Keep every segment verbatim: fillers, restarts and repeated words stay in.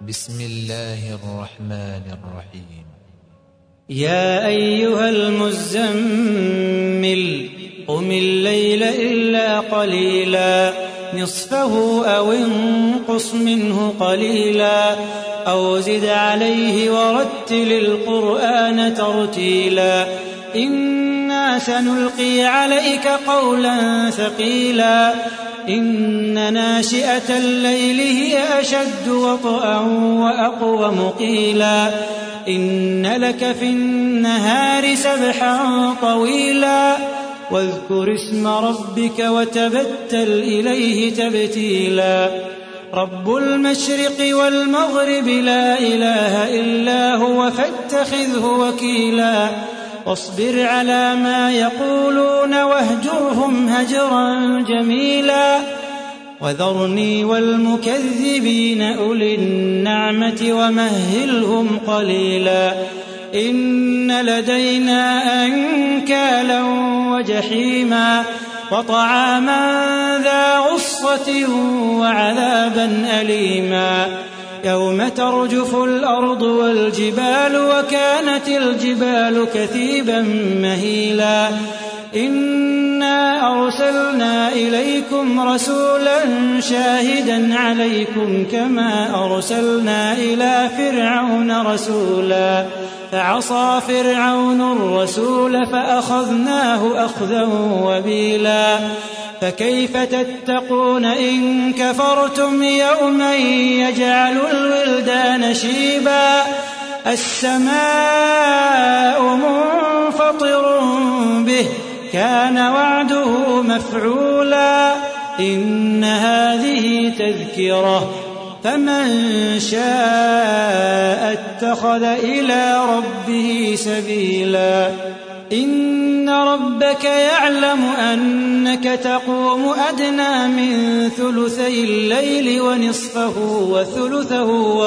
بسم الله الرحمن الرحيم. يا أيها المزمل قم الليل إلا قليلا نصفه أو انقص منه قليلا أو زد عليه ورتل القرآن ترتيلا إنا سنلقي عليك قولا ثقيلا إن ناشئة الليل هي أشد وطئا وأقوم قيلا إن لك في النهار سبحا طويلا واذكر اسم ربك وتبتل إليه تبتيلا رب المشرق والمغرب لا إله إلا هو فاتخذه وكيلا واصبر على ما يقولون واهجرهم هجرا جميلا وذرني والمكذبين أولي النعمة ومهلهم قليلا إن لدينا أنكالا وجحيما وطعاما ذا غصة وعذابا أليما يوم ترجف الأرض والجبال وكانت الجبال كثيبا مهيلا إنا أرسلنا إليكم رسولا شاهدا عليكم كما أرسلنا إلى فرعون رسولا فعصى فرعون الرسول فأخذناه أخذا وبيلا فكيف تتقون إن كفرتم يوما يجعل الولدان شيبا السماء منفطر به كان وعده مفعولا إن هذه تذكرة فمن شاء اتخذ إلى ربه سبيلا إن ربك يعلم أنك تقوم أدنى من ثلثي الليل ونصفه وثلثه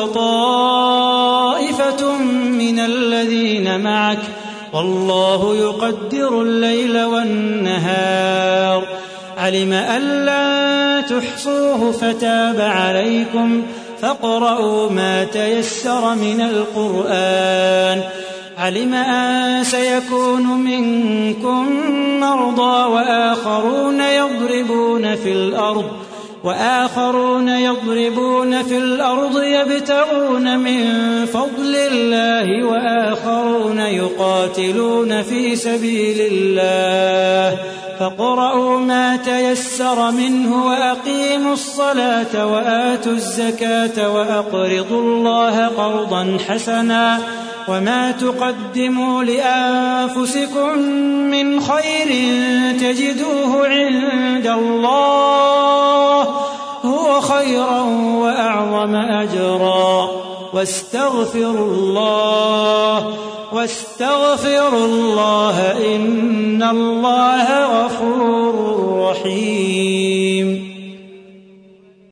وطائفة من الذين معك والله يقدر الليل والنهار علم أن لن تحصوه فتاب عليكم فاقرؤوا ما تيسر من القرآن علم أن سيكون منكم مرضى وآخرون يضربون في الأرض وآخرون يضربون في الأرض يبتغون من فضل الله وآخرون يقاتلون في سبيل الله فاقرؤوا ما تيسر منه وأقيموا الصلاة وآتوا الزكاة وأقرضوا الله قرضا حسنا وما تقدموا لأنفسكم من خير تجدوه عند الله هو خيرا وأعظم أجرا واستغفروا الله واستغفروا الله إن الله